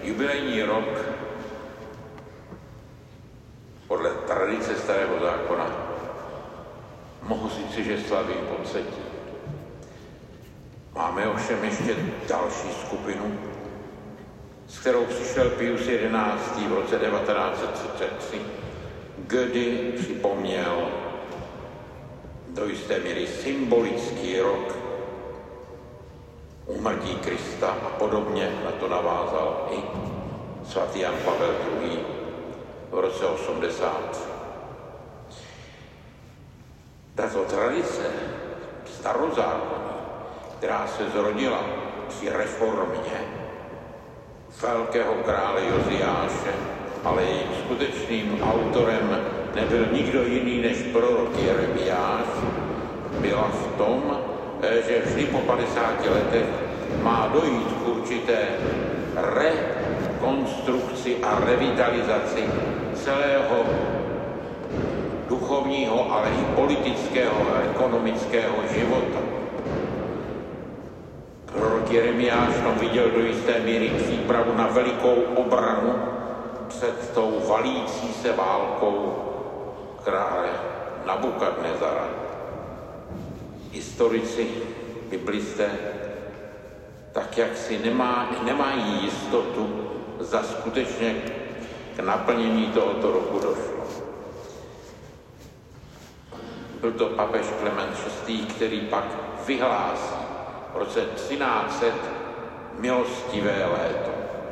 jubilejní rok podle tradice Starého zákona mohu říci, že slaví podsvětí. Máme ovšem ještě další skupinu, s kterou přišel Pius XI. V roce 1933, kdy připomněl do jisté míry symbolický rok úmrtí Krista a podobně na to navázal i svatý Jan Pavel II. V roce 80. Tato tradice starozákonní, která se zrodila při reformě velkého krále Joziáše, ale jejím skutečným autorem nebyl nikdo jiný než prorok Jeremiáš, byla v tom, že vždy po 50 letech má dojít k určité rekonstrukci a revitalizaci celého duchovního, ale i politického a ekonomického života. Prorok Jeremiáš tam viděl do jisté míry přípravu na velikou obranu před tou valící se válkou krále Nabukadnezara. Historici, biblisté, tak jak si nemají jistotu, zda skutečně k naplnění tohoto roku došlo. Byl to papež Klement VI., který pak vyhlásí v roce 1300 milostivé léto.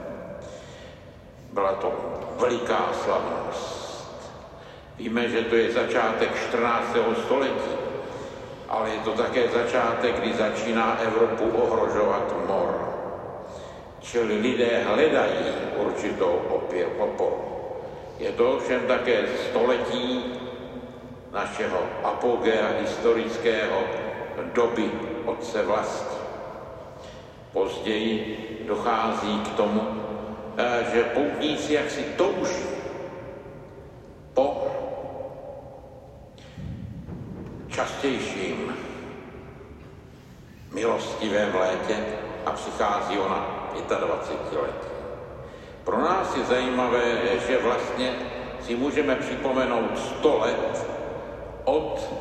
Byla to veliká slavnost. Víme, že to je začátek 14. století, ale je to také začátek, kdy začíná Evropu ohrožovat mor. Čili lidé hledají určitou oporu. Je to ovšem také století našeho apogea historického doby Otce Vlasti. Později dochází k tomu, že poutníci jaksi touží po častějším milostivém létě a přichází ona 25 let. Pro nás je zajímavé, že vlastně si můžeme připomenout 100 let od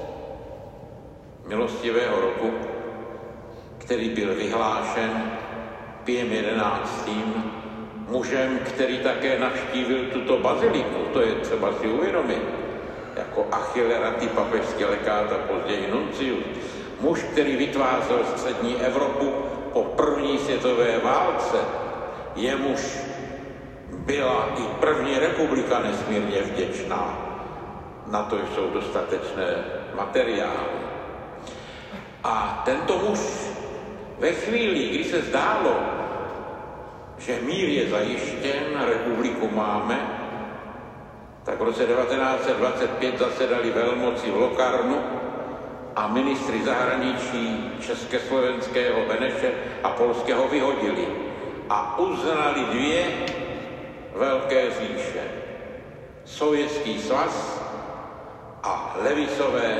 milostivého roku, který byl vyhlášen Piem XI. Mužem, který také navštívil tuto baziliku. To je třeba si uvědomit. Jako Achilleratý papežský lekát a později nuncius. Muž, který vytvářel střední Evropu po první světové válce. Jemuž byla i první republika nesmírně vděčná. Na to jsou dostatečné materiály. A tento muž ve chvíli, kdy se zdálo, že mír je zajištěn, republiku máme, tak v roce 1925 zasedali velmoci v Locarnu a ministry zahraničí československého Beneše a polského vyhodili a uznali dvě velké říše. Sovětský svaz a levicové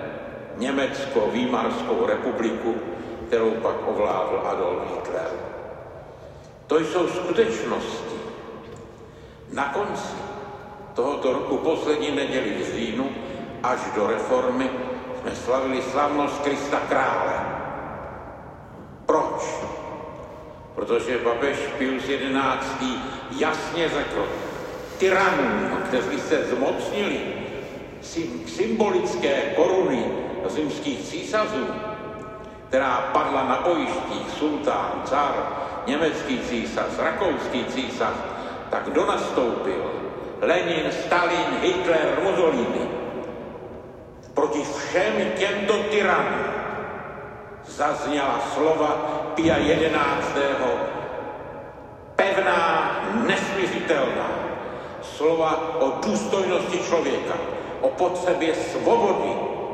Německo-Výmarskou republiku, kterou pak ovládl Adolf Hitler. To jsou skutečnosti. Na konci tohoto roku, poslední neděli v říjnu, až do reformy, jsme slavili slavnost Krista Krále. Proč? Protože papež Pius XI. Jasně řekl tyranům, kteří se zmocnili symbolické koruny římských císařů, která padla na bojištích, sultán, car, německý císař, rakouský císař, tak kdo nastoupil? Lenin, Stalin, Hitler, Mussolini. Proti všem těmto tyranům zazněla slova Pia XI. Pevná, nesmiřitelná. Slova o důstojnosti člověka, o potřebě svobody.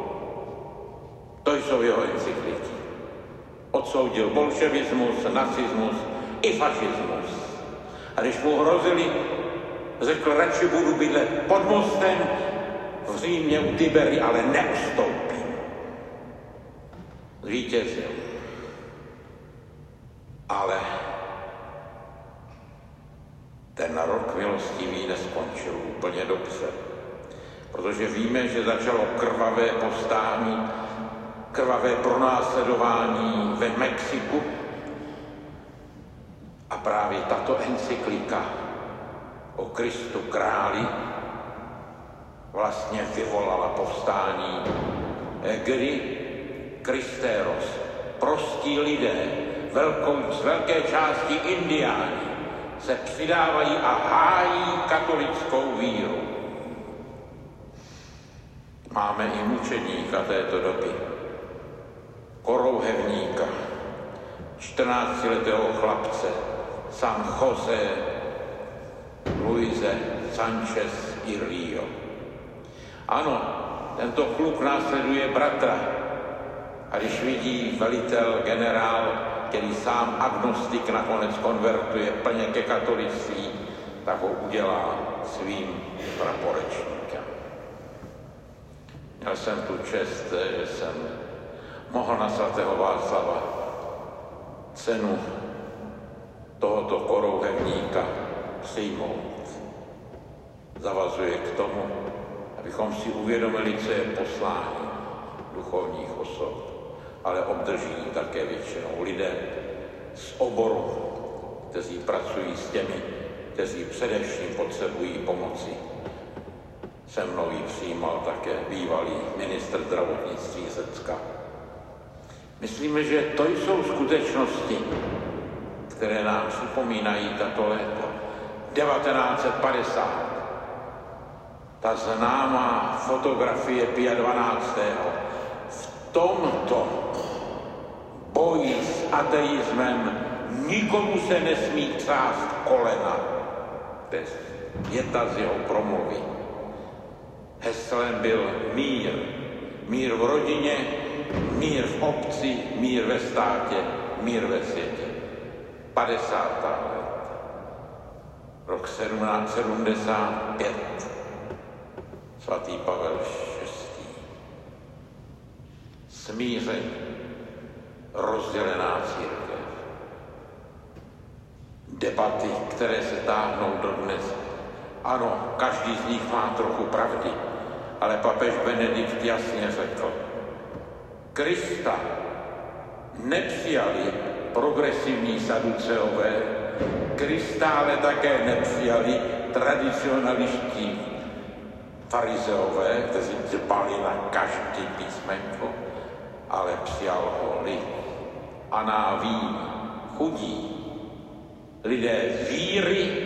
To jsou jeho encykliky. Odsoudil bolševismus, nacismus i fašismus. A když mu hrozili, řekl, radši budu bydlet pod mostem v Římě u Tibery, ale neustoupím. Zvítězil. Ale ten rok milostivý neskončil úplně dobře, protože víme, že začalo krvavé povstání, krvavé pronásledování ve Mexiku a právě tato encyklika o Kristu králi vlastně vyvolala povstání, kdy Kristéros, prostí lidé, z velké části indiáni, se přidávají a hájí katolickou víru. Máme i mučedníka této doby, korouhevníka, 14letého chlapce, San José Luise Sanchez y Rio. Ano, tento kluk následuje bratra a když vidí velitel, generál, který sám agnostik nakonec konvertuje plně ke katolictví, tak ho udělá svým praporečníkem. Měl jsem tu čest, že jsem mohl na svatého Václava cenu tohoto korouhevníka přijmout. Zavazuje k tomu, abychom si uvědomili, co je poslání duchovních osob, ale obdrží také většinou lidé z oboru, kteří pracují s těmi, kteří především potřebují pomoci. Se mnou ji přijímal také bývalý ministr zdravotnictví Řecka. Myslíme, že to jsou skutečnosti, které nám připomínají tato léta. 1950. Ta známá fotografie Pia XII. V tomto boji s ateismem nikomu se nesmí třást kolena. To je věta z jeho promluvy. Heslem byl mír. Mír v rodině, mír v obci, mír ve státě, mír ve světě. 50. let. Rok 1775. Svatý Pavel VI. Smíření, rozdělená církev. Debaty, které se táhnou dodnes. Ano, každý z nich má trochu pravdy, ale papež Benedikt jasně řekl, Krista nepřijali progresivní saduceové, Krista ale také nepřijali tradicionaliští farizeové, kteří dbali na každý písmenko, ale přijal ho lid. Anáví, chudí, lidé víry,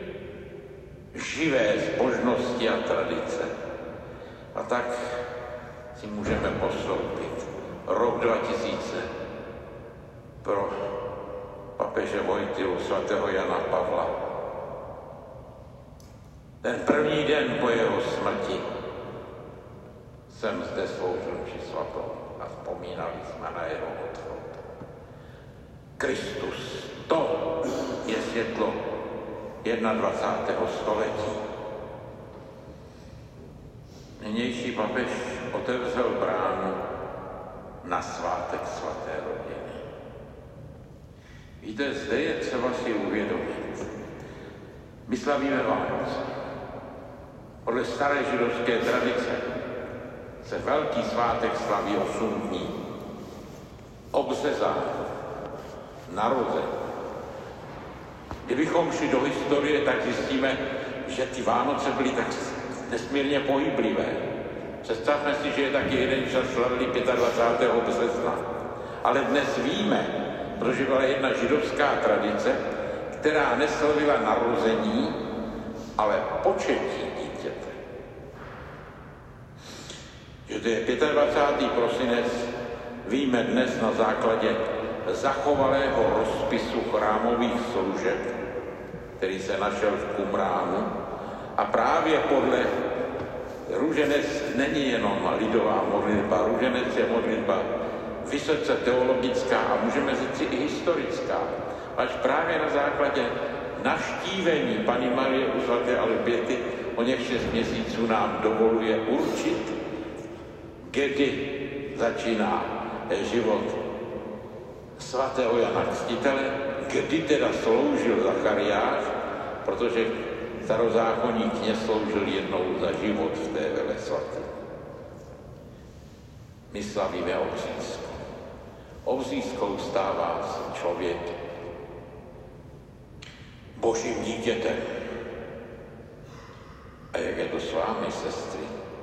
živé zbožnosti a tradice. A tak si můžeme postoupit rok 2000 pro papeže Vojtilu svatého Jana Pavla. Ten první den po jeho smrti jsem zde sloužil mši svatou a vzpomínali jsme na jeho odchod. Kristus, to je světlo 21. století. Nynější papež otevřel bránu na svátek svaté rodiny. Víte, zde je třeba si uvědomit. My slavíme Vánoce. Podle staré židovské tradice se velký svátek slaví 8 dní. Obřezání, narození. Kdybychom šli do historie, tak zjistíme, že ty Vánoce byly tak nesmírně pohyblivé. Představme si, že je taky jeden čas slavili 25. března. Ale dnes víme, protože byla jedna židovská tradice, která neslavila narození, ale početí dítěte. Že to je 25. prosinec, víme dnes na základě zachovalého rozpisu chrámových služeb, který se našel v Qumránu. A právě podle růženec není jenom lidová modlitba, růženec je modlitba vysoce teologická a můžeme říct i historická. Až právě na základě navštívení Panny Marie u svaté Alžběty o něch 6 měsíců nám dovoluje určit, kdy začíná život svatého Jana Křtitele, kdy teda sloužil Zachariáš protože starozákonní kněz sloužil jednou za život v té velesvaté. My slavíme obřízku. Obřízkou stává se člověk Božím dítětem. A jak je to s vámi, sestry?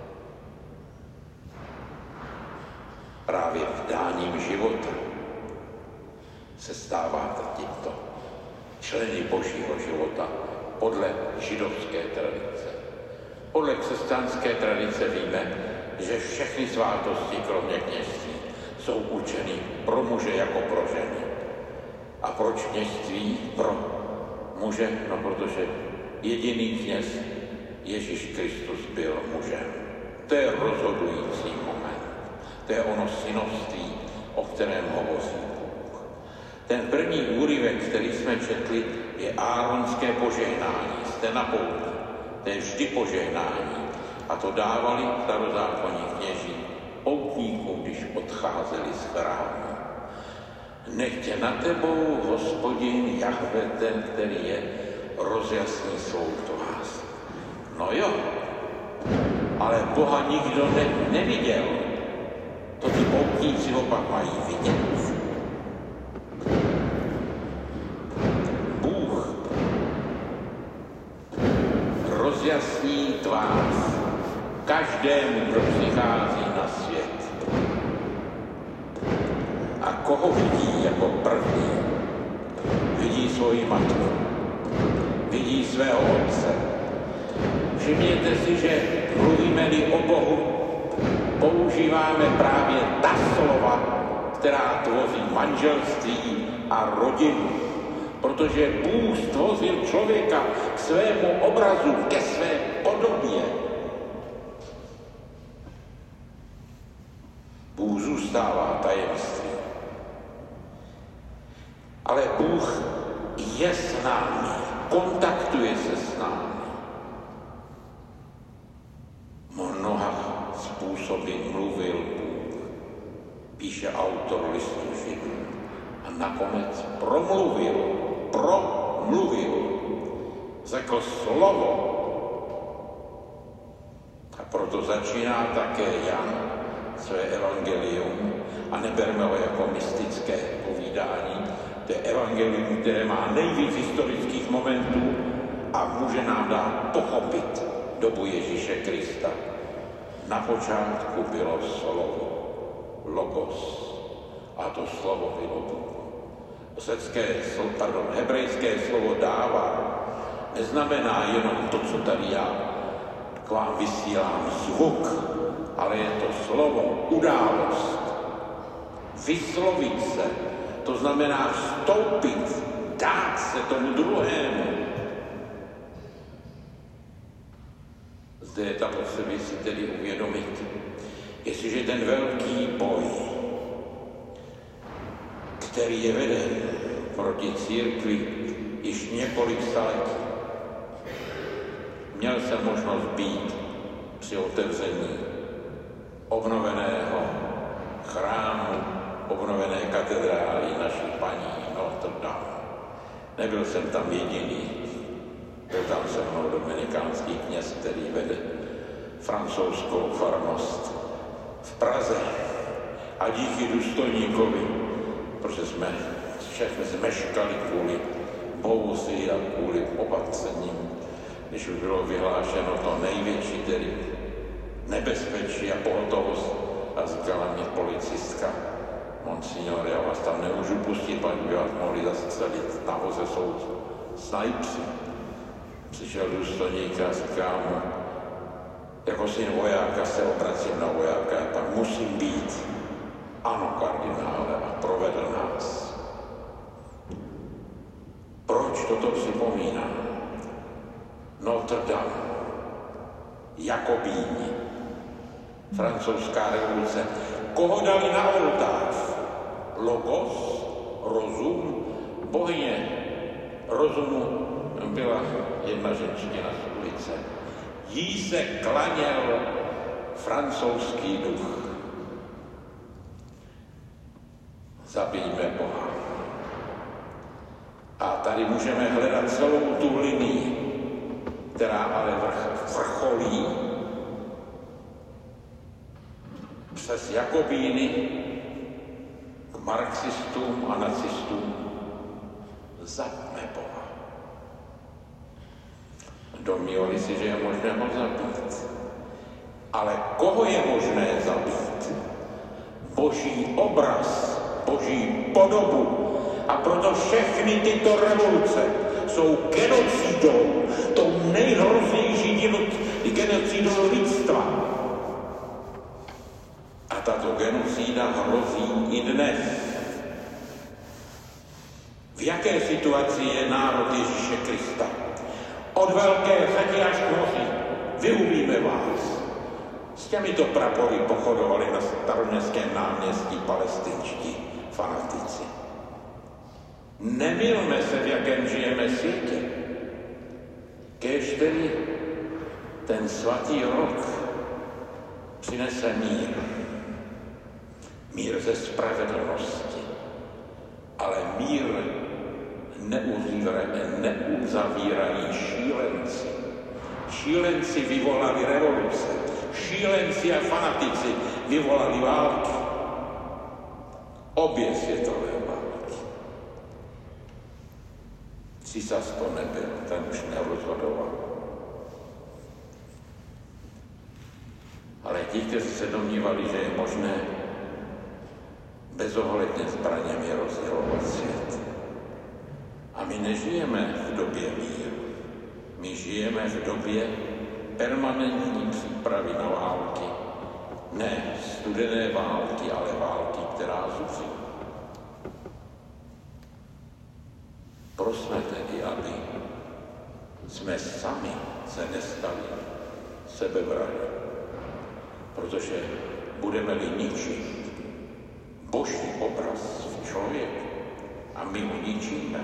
Právě vdáním života se stáváte tímto členy Božího života podle židovské tradice. Podle křesťanské tradice víme, že všechny svátosti, kromě kněžství, jsou určeny pro muže jako pro ženy. A proč kněžství pro muže? No, protože jediný kněz Ježíš Kristus byl mužem. To je rozhodující moment. To je ono synovství, o kterém hovoří Bůh. Ten první úryvek, který jsme četli, je áronské požehnání. Jste na poutě. To je vždy požehnání. A to dávali starozákonní kněží poutníkům, když odcházeli z chrámu. Nechť na tebou, Hospodin, Jahve, ten, který je, rozjasní svou tvář. No jo, ale Boha nikdo neviděl. To ty poutníci opak mají vidět. Bůh rozjasní tvář každému, kdo přichází na svět. A koho vidí jako první? Vidí svoji matku, vidí svého otce. Všimněte si, že mluvíme-li o Bohu, používáme právě ta slova, která tvoří manželství a rodinu. Protože Bůh stvořil člověka k svému obrazu, ke své podobě. Bůh zůstává tajemství. Ale Bůh je s námi, kontaktuje se s námi. Mnoha způsoby mluvil Bůh, píše autor listu Židům. A nakonec promluvil, řekl slovo. A proto začíná také Jan své evangelium a neberme ho jako mystické povídání. To je evangelium, které má nejvíc historických momentů a může nám dát pochopit dobu Ježíše Krista. Na počátku bylo slovo, logos, a to slovo bylo Bůh. Hebrejské slovo dává neznamená jenom to, co tady já k vám vysílám zvuk, ale je to slovo, událost, vyslovit se, to znamená vstoupit, dát se tomu druhému. Zde je ta potřeba si tedy uvědomit, jestliže ten velký boj, který je veden proti církvi již několik staletí, měl jsem možnost být při otevření obnoveného chrámu, obnovené katedrály naší paní Notre Dame. Nebyl jsem tam jediný. Byl tam se mnou dominikánský kněz, který vede francouzskou farnost v Praze. A díky důstojníkovi, protože jsme všechny zmeškali kvůli bouři a kvůli opatřením, když už bylo vyhlášeno to největší tedy nebezpečí a pohotovost, a říkala mě policistka, monsignore, já vás tam nemůžu pustit, paní by vás mohli zastřelit, na voze jsou snajpři. Přišel důstojník a říká mu, jako syn vojáka se obracím na vojáka, já tam musím být. Ano, kardinále, a provedl nás. Proč toto připomínám? Notre Dame, Jakobíni, francouzská revoluce. Koho dali na oltář? Logos, rozum, bohyně rozumu byla jedna ženčina z ulice. Jí se klaněl francouzský duch. Zabijme Boha. A tady můžeme hledat celou tu linii, která ale vrcholí přes Jakobíny k marxistům a nacistům zatme Boha. Domnívali si, že je možné ho zabít. Ale koho je možné zabít? Boží obraz, boží podobu. A proto všechny tyto revoluce jsou genocidou, tou nejhroznější genocidou lidstva. A tato genocida hrozí i dnes. V jaké situaci je národ Ježíše Krista? Od velké řady až k moři. Vyhubíme vás. S těmito prapory pochodovali na Staroměstském náměstí palestinští fanatici. Nemylme se, v jakém žijeme světě. Kéž tedy ten svatý rok přinese mír. Mír ze spravedlnosti. Ale mír neuzavírají šílenci. Šílenci vyvolali revoluce. Šílenci a fanatici vyvolali války. Obě světové války. Císař to nebyl, ten už nerozhodoval. Ale ti, kteří se domnívali, že je možné bezohledně zbraněmi rozdělovat svět. A my nežijeme v době míru. My žijeme v době permanentní přípravy na války. Ne studené války, ale války, která zuří. Prosme tedy, aby jsme sami se nestali sebevrahy, protože budeme-li ničit boží obraz v člověku a my ho ničíme,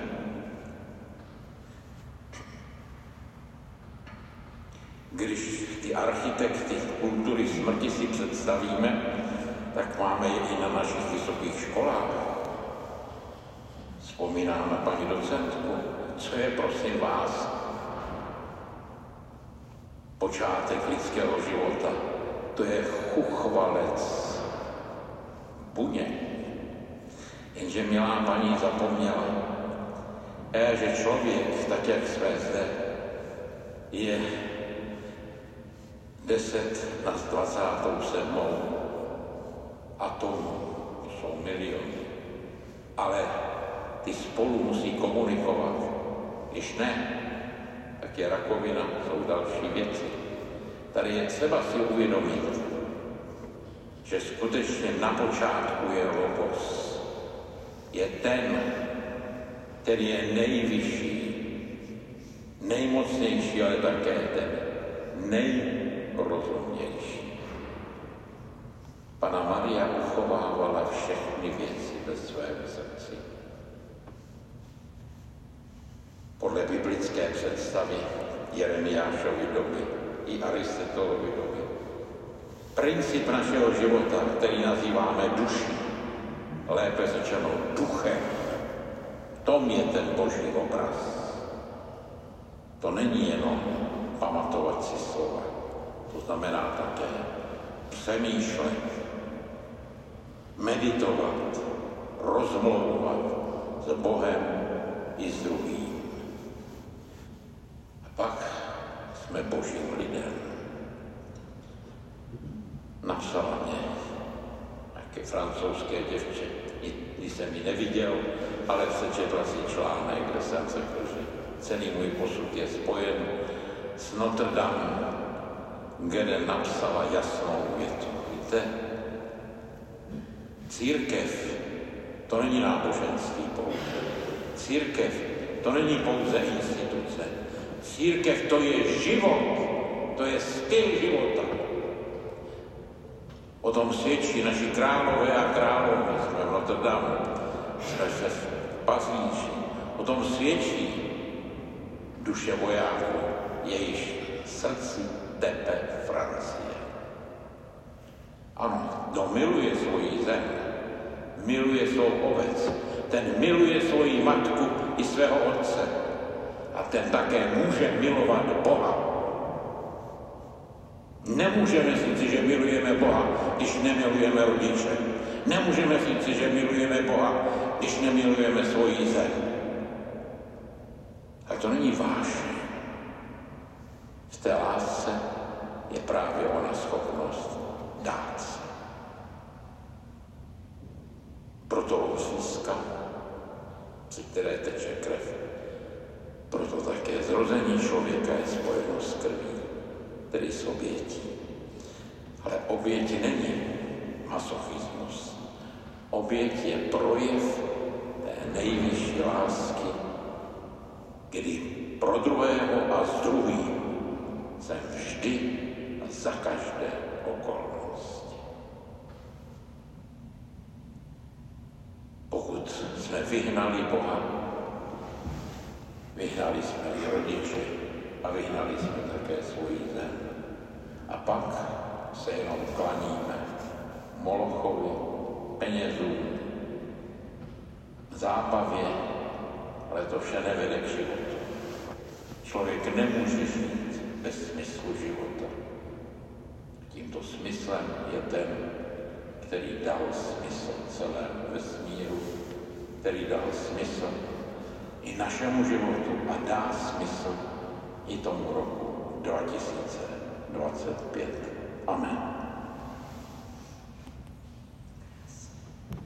když ty architekty kultury smrti si představíme, tak máme je i na našich vysokých školách. Vzpomínám na paní docentku, co je, prosím vás, počátek lidského života. To je chuchvalec buněk. Jenže milá paní zapomněla, že člověk, tak jak jsme zde, je 10 na 27. atomů, jsou miliony. Ale ty spolu musí komunikovat. Když ne, tak je rakovina, jsou další věci. Tady je třeba si uvědomit, že skutečně na počátku je logos. Je ten, který je nejvyšší, nejmocnější, ale také ten nejrozumnější. Panna Maria uchovávala všechny věci ve svém srdci. Podle biblické představy Jeremiášovy doby i Aristotelovy doby. Princip našeho života, který nazýváme duší, lépe řečeno duchem, v tom je ten boží obraz. To není jenom pamatovat si slova, to znamená také přemýšlet, meditovat, rozmlouvat s Bohem i s druhým. A pak jsme božím lidem. Napsala mě nějaké francouzské děvče, když jsem ji neviděl, ale přečetla si článek, kde jsem řekl, že celý můj posud je spojen s Notre Dame, kde napsala jasnou větu. Víte, církev to není náboženství pouze. Církev to není pouze instituce. Církev to je život, to je styl života. O tom svědčí naši králové a královny. Jsme v Notre Dame, jsme v Paříži. O tom svědčí duše vojáků, jejíž srdci tepe Francie. Ano, kdo miluje svoji zem, miluje svou obec. Ten miluje svoji matku i svého otce. A ten také může milovat Boha. Nemůžeme říci, že milujeme Boha, když nemilujeme rodiče. Nemůžeme říci, že milujeme Boha, když nemilujeme svoji zem. A to není vážné. V té lásce je právě ona schopnost dát se. Proto ouřízka, při které teče krev. Proto také zrození člověka je spojeno s krví, tedy s obětí. Ale oběť není masochismus. Oběť je projev té nejvyšší lásky, kdy pro druhého a s druhým jsem vždy a za každé okolnosti. Pokud jsme vyhnali Boha, vyhnali jsme i rodiče a vyhnali jsme také svoji zem. A pak se jenom klaníme Molochovi, penězům, zábavě, ale to vše nevede k životu. Člověk nemůže žít bez smyslu života. Tímto smyslem je ten, který dal smysl celému vesmíru, který dal smysl i našemu životu a dá smysl i tomu roku 2025. Amen.